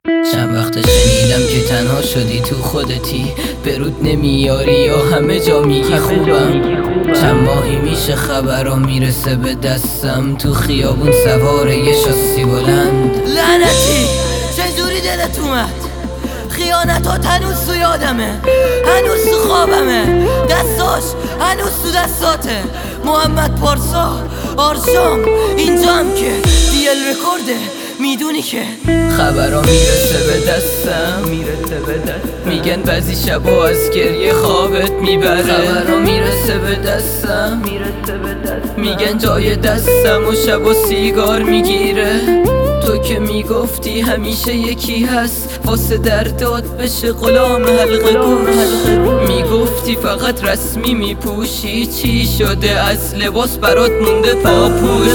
چند وقت شنیدم که تنها شدی تو خودتی، برود نمیاری یا همه جا میگی خوبم. چند ماهی میشه خبرها میرسه به دستم، تو خیابون سوار یه شاسی بلند. لعنتی چجوری دلت اومد؟ خیانتات هنوز تو یادمه، هنوز تو خوابمه، دستاش هنوز تو دستاته. محمد پارسا آرشام اینجام که دیل رکورده، میدونی که خبرها میرسه به دستم، میگن بعضی شبا از گریه خوابت میبره. خبرها میرسه به دستم، میگن جای دستم و شبا سیگار میگیره. تو که میگفتی همیشه یکی هست واسه دردات بشه غلام حلقه گوش. میگفتی فقط رسمی میپوشی، چی شده از لباس برات مونده پاپوش.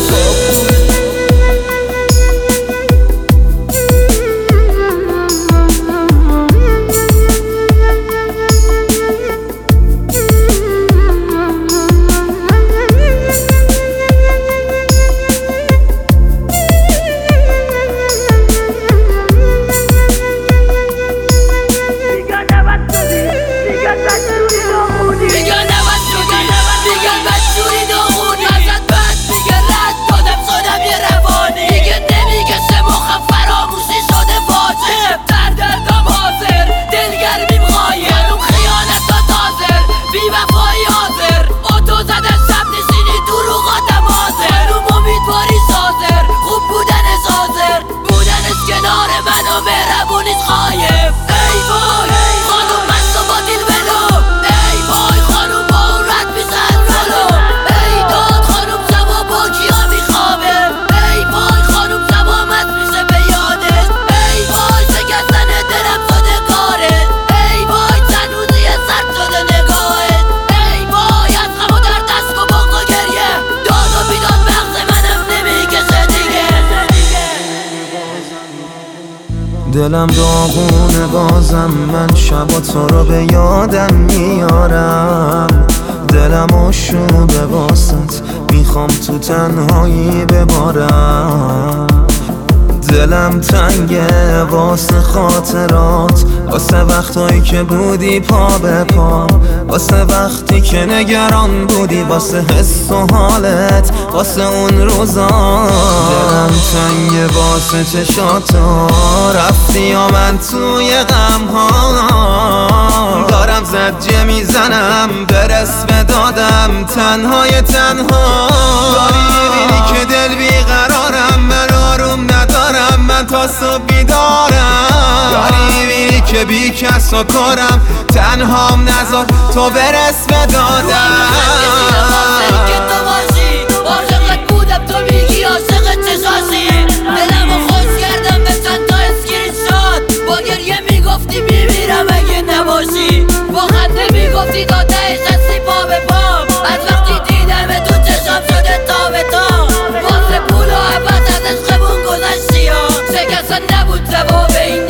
دلم داغونه بازم، من شبا تو رو به یادم میارم. دلم آشوبه واسط، میخوام تو تنهایی ببارم. دلم تنگه واسه خاطرات، واسه وقتایی که بودی پا به پا، واسه وقتی که نگران بودی، واسه حس و حالت، واسه اون روزا. دلم تنگه واسه چشاتا، رفتی یا من توی غمها دارم زجه میزنم، برس به دادم تنهای تنها. داری میبینی که دل بیقرارم، من آروم ندارم، من تا صبح بیدارم. داری میبینی که بی کس و کارم، تنهام نذار تو برس به دادم. که تو باشی عاشقت بودم، تو میگی عاشق چشاشی. دلمو خوش کردم به چند تا اسکرین شات، با گریه میگفتی میمیرم اگه نباشی، با خنده میگفتی تا تهش هستی پا به پام. از وقتی دیدم تو چشام شده تا به تا، واسه پول و عباس از عشقمون گذشتی ها. شکستن نبود جواب این